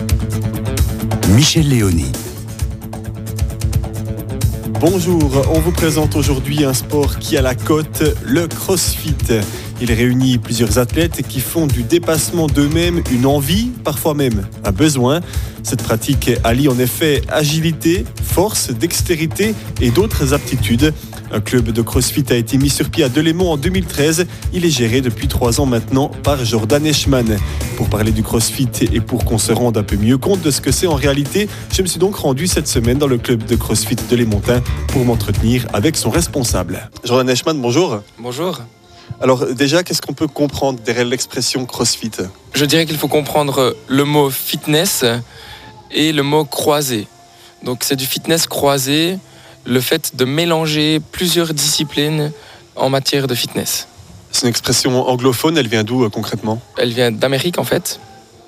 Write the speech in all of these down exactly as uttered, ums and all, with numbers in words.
Michel Léoni. Bonjour, on vous présente aujourd'hui un sport qui a la cote, le CrossFit. Il réunit plusieurs athlètes qui font du dépassement d'eux-mêmes une envie, parfois même un besoin. Cette pratique allie en effet agilité, force, dextérité et d'autres aptitudes. Un club de CrossFit a été mis sur pied à Delémont en deux mille treize. Il est géré depuis trois ans maintenant par Jordan Eschman. Pour parler du CrossFit et pour qu'on se rende un peu mieux compte de ce que c'est en réalité, je me suis donc rendu cette semaine dans le club de CrossFit Delémontin pour m'entretenir avec son responsable. Jordan Eschman, bonjour. Bonjour. Alors déjà, qu'est-ce qu'on peut comprendre derrière l'expression CrossFit ? Je dirais qu'il faut comprendre le mot fitness et le mot croisé. Donc c'est du fitness croisé, le fait de mélanger plusieurs disciplines en matière de fitness. C'est une expression anglophone, elle vient d'où euh, concrètement ? Elle vient d'Amérique en fait.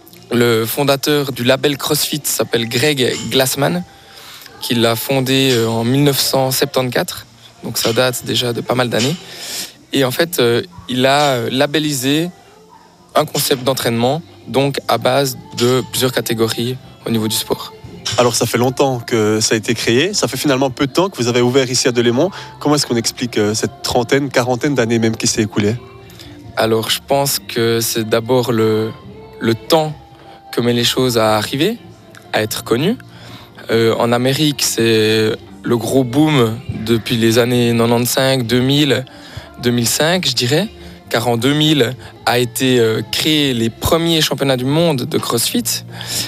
Le fondateur du label CrossFit s'appelle Greg Glassman, qui l'a fondé en dix-neuf cent soixante-quatorze, donc ça date déjà de pas mal d'années. Et en fait, euh, il a labellisé un concept d'entraînement, donc à base de plusieurs catégories au niveau du sport. Alors ça fait longtemps que ça a été créé, ça fait finalement peu de temps que vous avez ouvert ici à Delémont. Comment est-ce qu'on explique cette trentaine, quarantaine d'années même qui s'est écoulée ? Alors je pense que c'est d'abord le, le temps que met les choses à arriver, à être connues. Euh, en Amérique, c'est le gros boom depuis les années quatre-vingt-quinze, deux mille, deux mille cinq, je dirais. Car en deux mille a été euh, créé les premiers championnats du monde de CrossFit.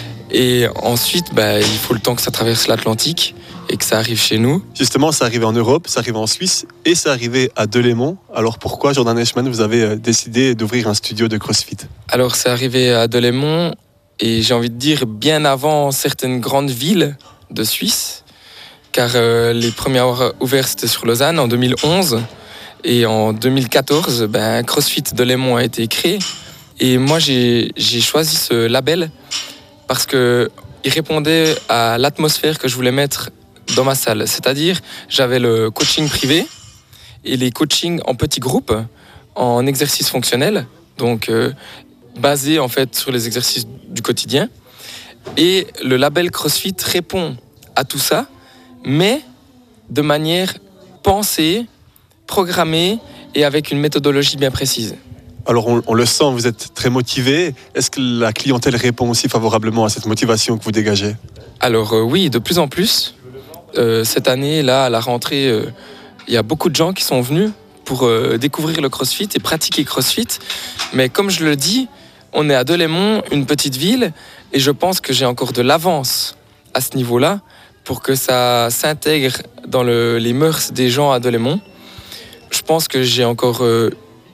Et ensuite, bah, il faut le temps que ça traverse l'Atlantique et que ça arrive chez nous. Justement, ça arrivait en Europe, ça arrivait en Suisse et ça arrivait à Delémont. Alors pourquoi, Jordan Eschman, vous avez décidé d'ouvrir un studio de CrossFit ? Alors c'est arrivé à Delémont et j'ai envie de dire bien avant certaines grandes villes de Suisse. Car euh, les premiers à avoir ouvert, c'était sur Lausanne en deux mille onze. Et en deux mille quatorze, ben, CrossFit Delémont a été créé. Et moi, j'ai, j'ai choisi ce label parce qu'il répondait à l'atmosphère que je voulais mettre dans ma salle. C'est-à-dire, j'avais le coaching privé et les coachings en petits groupes, en exercices fonctionnels, donc euh, basés en fait sur les exercices du quotidien. Et le label CrossFit répond à tout ça, mais de manière pensée, programmée et avec une méthodologie bien précise. Alors on, on le sent, vous êtes très motivé. Est-ce que la clientèle répond aussi favorablement à cette motivation que vous dégagez ? Alors euh, oui, de plus en plus. Euh, cette année, là, à la rentrée, il euh, y a beaucoup de gens qui sont venus pour euh, découvrir le CrossFit et pratiquer CrossFit. Mais comme je le dis, on est à Delémont, une petite ville, et je pense que j'ai encore de l'avance à ce niveau-là pour que ça s'intègre dans le, les mœurs des gens à Delémont. Je pense que j'ai encore euh,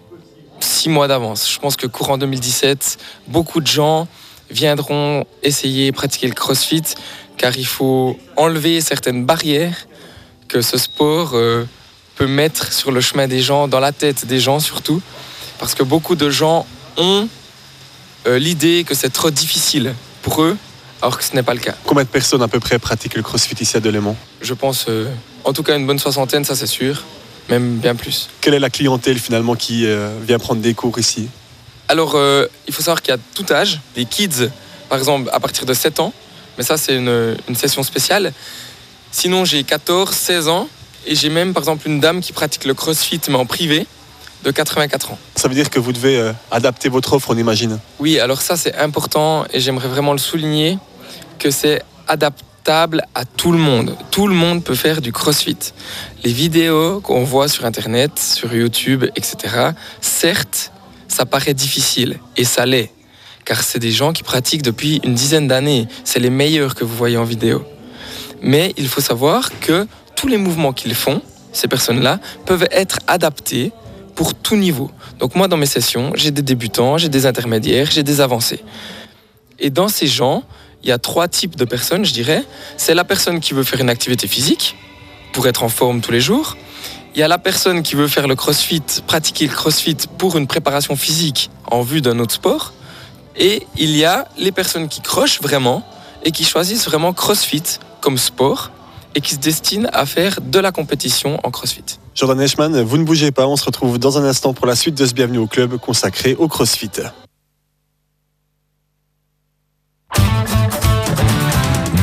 six mois d'avance. Je pense que courant deux mille dix-sept, beaucoup de gens viendront essayer pratiquer le CrossFit car il faut enlever certaines barrières que ce sport euh, peut mettre sur le chemin des gens, dans la tête des gens surtout, parce que beaucoup de gens ont euh, l'idée que c'est trop difficile pour eux, alors que ce n'est pas le cas. Combien de personnes à peu près pratiquent le CrossFit ici à Delémont ? Je pense euh, en tout cas une bonne soixantaine, ça c'est sûr. Même bien plus. Quelle est la clientèle finalement qui euh, vient prendre des cours ici ? Alors, euh, il faut savoir qu'il y a tout âge. Les kids, par exemple, à partir de sept ans. Mais ça, c'est une, une session spéciale. Sinon, j'ai quatorze, seize ans. Et j'ai même, par exemple, une dame qui pratique le CrossFit, mais en privé, de quatre-vingt-quatre ans. Ça veut dire que vous devez euh, adapter votre offre, on imagine ? Oui, alors ça, c'est important. Et j'aimerais vraiment le souligner, que c'est adaptable à tout le monde. Tout le monde peut faire du CrossFit. Les vidéos qu'on voit sur Internet, sur YouTube, et cetera, certes, ça paraît difficile, et ça l'est, car c'est des gens qui pratiquent depuis une dizaine d'années. C'est les meilleurs que vous voyez en vidéo. Mais il faut savoir que tous les mouvements qu'ils font, ces personnes-là, peuvent être adaptés pour tout niveau. Donc moi, dans mes sessions, j'ai des débutants, j'ai des intermédiaires, j'ai des avancés. Et dans ces gens, il y a trois types de personnes, je dirais. C'est la personne qui veut faire une activité physique, pour être en forme tous les jours. Il y a la personne qui veut faire le CrossFit, pratiquer le CrossFit pour une préparation physique en vue d'un autre sport. Et il y a les personnes qui crochent vraiment et qui choisissent vraiment CrossFit comme sport et qui se destinent à faire de la compétition en CrossFit. Jordan Eschman, vous ne bougez pas, on se retrouve dans un instant pour la suite de ce Bienvenue au Club consacré au CrossFit.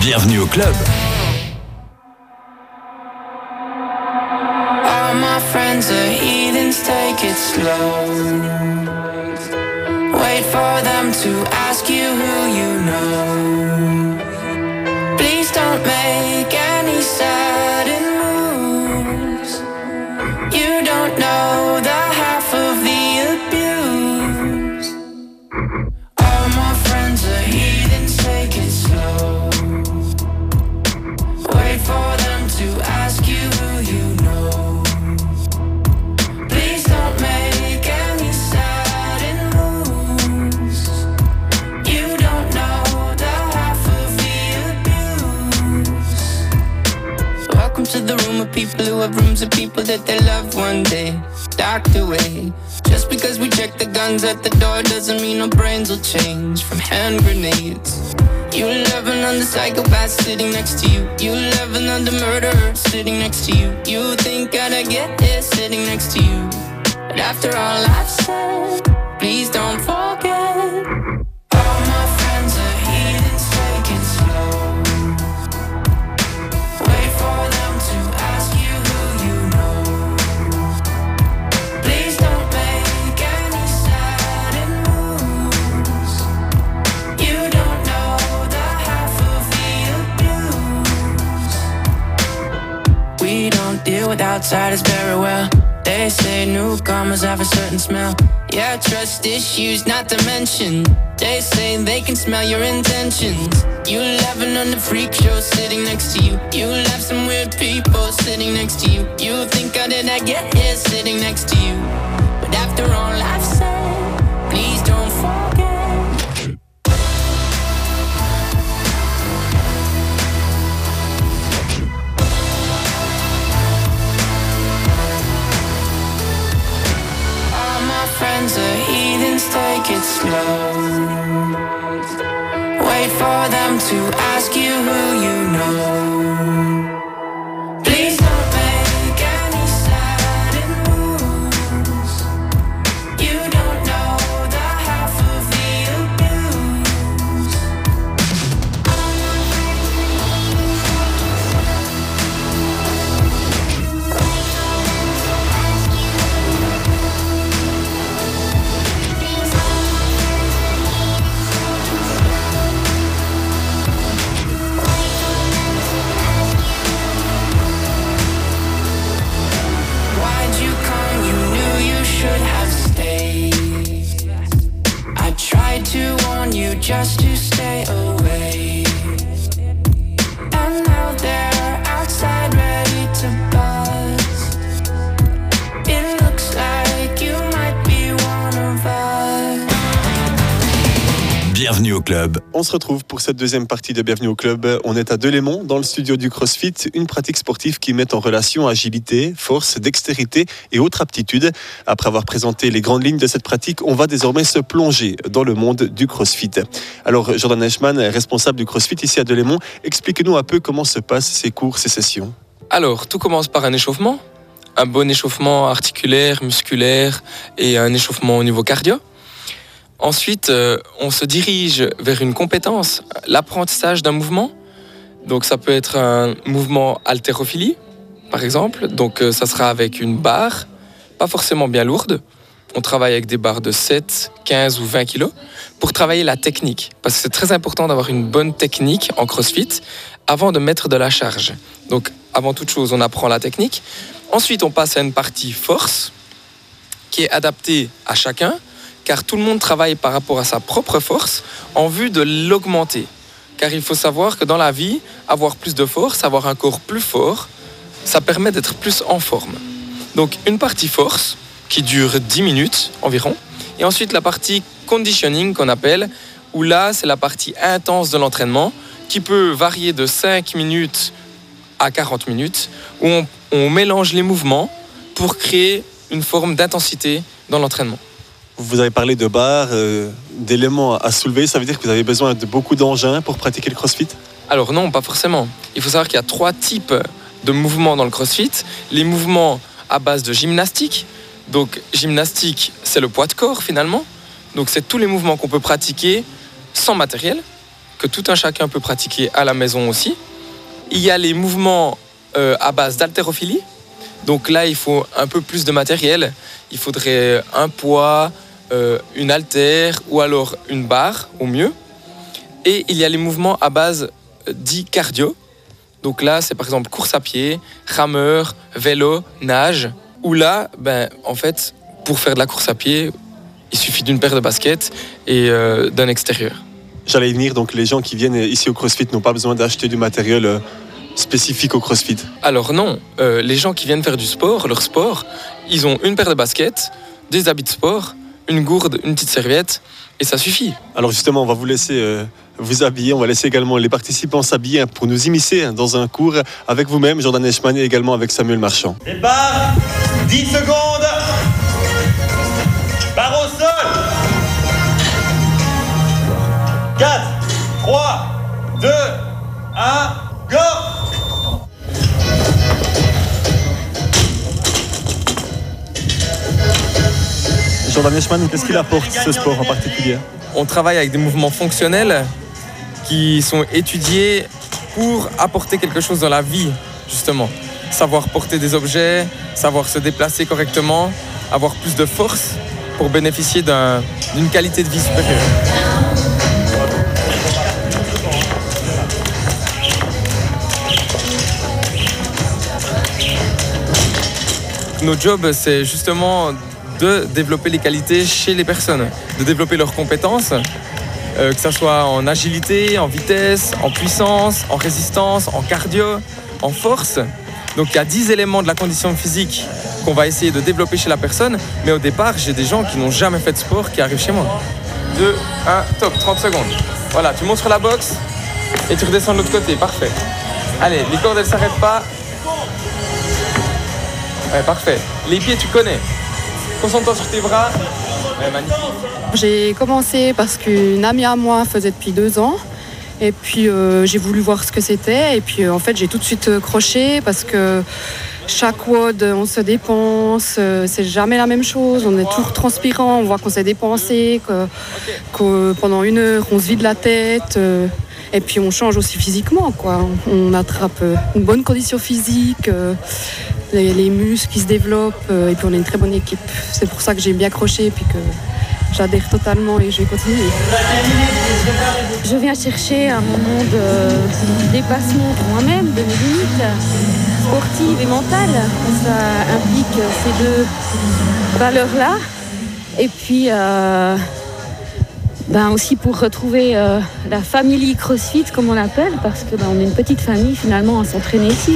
Bienvenue au club. All my friends are heathens, take it slow. Wait for them to ask you who you know. Please don't make any sudden moves. You don't know the half of the abuse. All my friends are heathens, take it slow. Wait for them to ask you who you know. Please don't make any sudden moves. You don't know the half of the abuse. Welcome to the room of people who have rooms of people that they love one day docked away. Just because we check the guns at the door doesn't mean our brains will change from hand grenades. You love another psychopath sitting next to you. You love another murderer sitting next to you. You think I'd get here sitting next to you. But after all I've said, please don't forget. All my friends are heathens, take it slow. Wait for them to ask you who you know. Please don't make any sudden moves. You don't know the half of the abuse. We don't deal with outsiders very well. They say newcomers have a certain smell. Yeah, trust issues not to mention. They say they can smell your intentions. You laughing on the freak show sitting next to you. You laugh some weird people sitting next to you. You think how did I get here sitting next to you. But after all I've said, please don't forget. Friends are heathens, take it slow. Wait for them to ask you who you know. Please don't make any sudden moves. You don't know the half of the abuse. Why'd you come? You knew you should have stayed. I tried to warn you just to stay away. And now they're outside ready to buzz. It looks like you might be one of us. Bienvenue au club. On se retrouve pour cette deuxième partie de Bienvenue au club. On est à Delémont, dans le studio du CrossFit, une pratique sportive qui met en relation agilité, force, dextérité et autres aptitudes. Après avoir présenté les grandes lignes de cette pratique, on va désormais se plonger dans le monde du CrossFit. Alors, Jordan Eichmann, responsable du CrossFit ici à Delémont, explique-nous un peu comment se passent ces cours, ces sessions. Alors, tout commence par un échauffement, un bon échauffement articulaire, musculaire et un échauffement au niveau cardio. Ensuite, euh, on se dirige vers une compétence, l'apprentissage d'un mouvement. Donc, ça peut être un mouvement haltérophilie, par exemple. Donc, euh, ça sera avec une barre, pas forcément bien lourde. On travaille avec des barres de sept, quinze ou vingt kilos pour travailler la technique. Parce que c'est très important d'avoir une bonne technique en CrossFit avant de mettre de la charge. Donc, avant toute chose, on apprend la technique. Ensuite, on passe à une partie force qui est adaptée à chacun, car tout le monde travaille par rapport à sa propre force en vue de l'augmenter. Car il faut savoir que dans la vie, avoir plus de force, avoir un corps plus fort, ça permet d'être plus en forme. Donc une partie force qui dure dix minutes environ, et ensuite la partie conditioning qu'on appelle, où là c'est la partie intense de l'entraînement qui peut varier de cinq minutes à quarante minutes, où on, on mélange les mouvements pour créer une forme d'intensité dans l'entraînement. Vous avez parlé de barres, euh, d'éléments à soulever. Ça veut dire que vous avez besoin de beaucoup d'engins pour pratiquer le CrossFit ? Alors non, pas forcément. Il faut savoir qu'il y a trois types de mouvements dans le CrossFit. Les mouvements à base de gymnastique. Donc gymnastique, c'est le poids de corps finalement. Donc c'est tous les mouvements qu'on peut pratiquer sans matériel, que tout un chacun peut pratiquer à la maison aussi. Il y a les mouvements euh, à base d'haltérophilie. Donc là, il faut un peu plus de matériel. Il faudrait un poids, euh, une haltère ou alors une barre au mieux. Et il y a les mouvements à base euh, dits cardio. Donc là, c'est par exemple course à pied, rameur, vélo, nage. Où là, ben, en fait, pour faire de la course à pied, il suffit d'une paire de baskets et euh, d'un extérieur. J'allais y venir, donc les gens qui viennent ici au CrossFit n'ont pas besoin d'acheter du matériel euh, spécifique au CrossFit. Alors non, euh, les gens qui viennent faire du sport, leur sport, ils ont une paire de baskets, des habits de sport, une gourde, une petite serviette, et ça suffit. Alors justement, on va vous laisser euh, vous habiller, on va laisser également les participants s'habiller pour nous immiscer dans un cours avec vous-même, Jordan Eschman, et également avec Samuel Marchand. Départ, dix secondes. Barre au sol. quatre, trois, deux, un, go. Jordan Eschman, qu'est-ce qu'il apporte ce sport en particulier? On travaille avec des mouvements fonctionnels qui sont étudiés pour apporter quelque chose dans la vie, justement. Savoir porter des objets, savoir se déplacer correctement, avoir plus de force pour bénéficier d'un, d'une qualité de vie supérieure. Notre job, c'est justement de développer les qualités chez les personnes, de développer leurs compétences, euh, que ce soit en agilité, en vitesse, en puissance, en résistance, en cardio, en force. Donc il y a dix éléments de la condition physique qu'on va essayer de développer chez la personne, mais au départ, j'ai des gens qui n'ont jamais fait de sport qui arrivent chez moi. deux, un, top, trente secondes. Voilà, tu montes sur la boxe et tu redescends de l'autre côté, parfait. Allez, les cordes, elles ne s'arrêtent pas. Ouais, parfait. Les pieds, tu connais. Concentre-toi sur tes bras. Ouais, magnifique. J'ai commencé parce qu'une amie à moi faisait depuis deux ans. Et puis euh, j'ai voulu voir ce que c'était. Et puis euh, en fait, j'ai tout de suite euh, croché parce que chaque WOD, on se dépense. Euh, c'est jamais la même chose. On est toujours transpirant. On voit qu'on s'est dépensé, que, que pendant une heure, on se vide la tête. Euh, et puis on change aussi physiquement, quoi. On attrape euh, une bonne condition physique. Euh, Les, les muscles qui se développent euh, et puis on est une très bonne équipe. C'est pour ça que j'ai bien accroché et puis que j'adhère totalement et je vais continuer. Je viens chercher un moment de dépassement pour moi-même, de mes limites sportives et mentales. Ça implique ces deux valeurs-là. Et puis euh, ben aussi pour retrouver euh, la famille CrossFit, comme on l'appelle, parce que ben, on est une petite famille finalement à s'entraîner ici.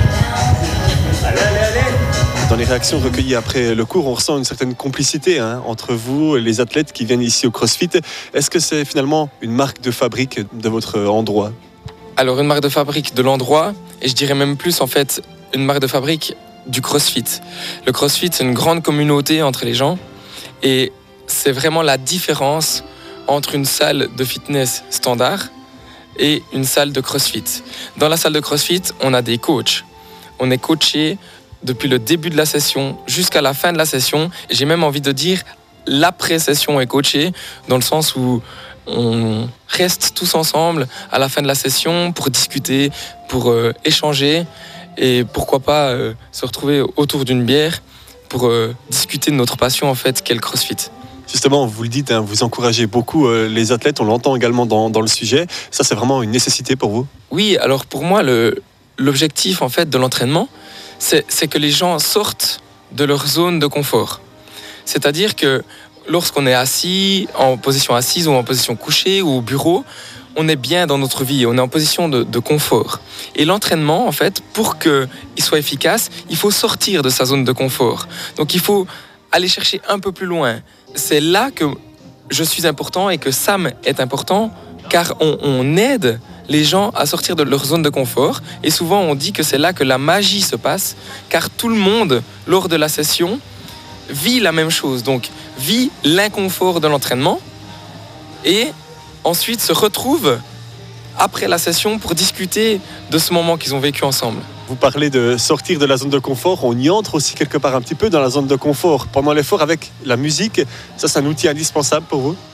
Dans les réactions recueillies après le cours, on ressent une certaine complicité hein, entre vous et les athlètes qui viennent ici au CrossFit. Est-ce que c'est finalement une marque de fabrique de votre endroit? Alors une marque de fabrique de l'endroit, et je dirais même plus en fait une marque de fabrique du CrossFit. Le CrossFit, c'est une grande communauté entre les gens et c'est vraiment la différence entre une salle de fitness standard et une salle de CrossFit. Dans la salle de CrossFit, on a des coachs. On est coaché depuis le début de la session jusqu'à la fin de la session. J'ai même envie de dire l'après-session est coachée, dans le sens où on reste tous ensemble à la fin de la session pour discuter, pour euh, échanger et pourquoi pas euh, se retrouver autour d'une bière pour euh, discuter de notre passion en fait, qu'est le CrossFit. Justement, vous le dites, hein, vous encouragez beaucoup euh, les athlètes, on l'entend également dans, dans le sujet. Ça, c'est vraiment une nécessité pour vous? Oui, alors pour moi, le, l'objectif en fait, de l'entraînement, c'est, c'est que les gens sortent de leur zone de confort. C'est-à-dire que lorsqu'on est assis, en position assise ou en position couchée ou au bureau, on est bien dans notre vie, on est en position de, de confort. Et l'entraînement, en fait, pour qu'il soit efficace, il faut sortir de sa zone de confort. Donc il faut aller chercher un peu plus loin. C'est là que je suis important et que Sam est important, car on, on aide les gens à sortir de leur zone de confort. Et souvent, on dit que c'est là que la magie se passe, car tout le monde, lors de la session, vit la même chose. Donc, vit l'inconfort de l'entraînement et ensuite se retrouve après la session pour discuter de ce moment qu'ils ont vécu ensemble. Vous parlez de sortir de la zone de confort, on y entre aussi quelque part un petit peu dans la zone de confort. Pendant l'effort avec la musique, ça c'est un outil indispensable pour vous?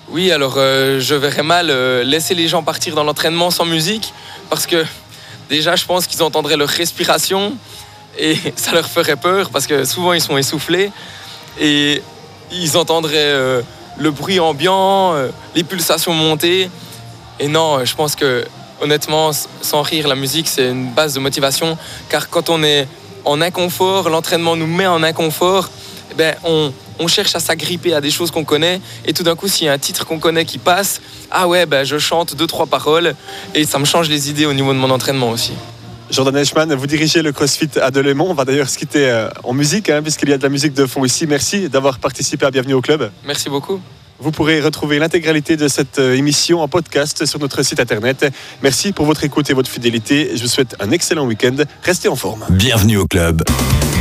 Oui, alors euh, je verrais mal euh, laisser les gens partir dans l'entraînement sans musique parce que déjà je pense qu'ils entendraient leur respiration et ça leur ferait peur parce que souvent ils sont essoufflés et ils entendraient euh, le bruit ambiant, euh, les pulsations monter. Et non, je pense que honnêtement, sans rire, la musique c'est une base de motivation car quand on est en inconfort, l'entraînement nous met en inconfort, eh ben, on, on cherche à s'agripper à des choses qu'on connaît et tout d'un coup s'il y a un titre qu'on connaît qui passe, ah ouais, ben, je chante deux, trois paroles et ça me change les idées au niveau de mon entraînement aussi. Jordan Eichmann, vous dirigez le CrossFit à Delémont. On va d'ailleurs se quitter euh, en musique, hein, puisqu'il y a de la musique de fond ici. Merci d'avoir participé à Bienvenue au Club. Merci beaucoup. Vous pourrez retrouver l'intégralité de cette émission en podcast sur notre site internet. Merci pour votre écoute et votre fidélité. Je vous souhaite un excellent week-end. Restez en forme. Bienvenue au club.